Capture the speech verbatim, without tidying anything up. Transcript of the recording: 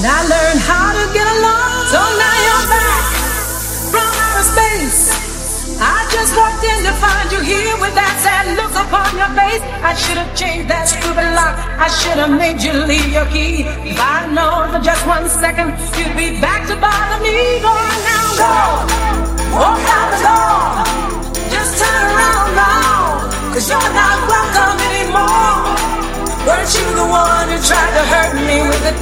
And I learned how to get along. So now you're back from outer space. I just walked in to find you here with that sad look upon your face. I should have changed that stupid lock. I should have made you leave your key. If I'd known for just one second you'd be back to bother me. Go on now, go. Walk out the door. Just turn around now, 'cause you're not welcome anymore. Weren't you the one who tried to hurt me with it?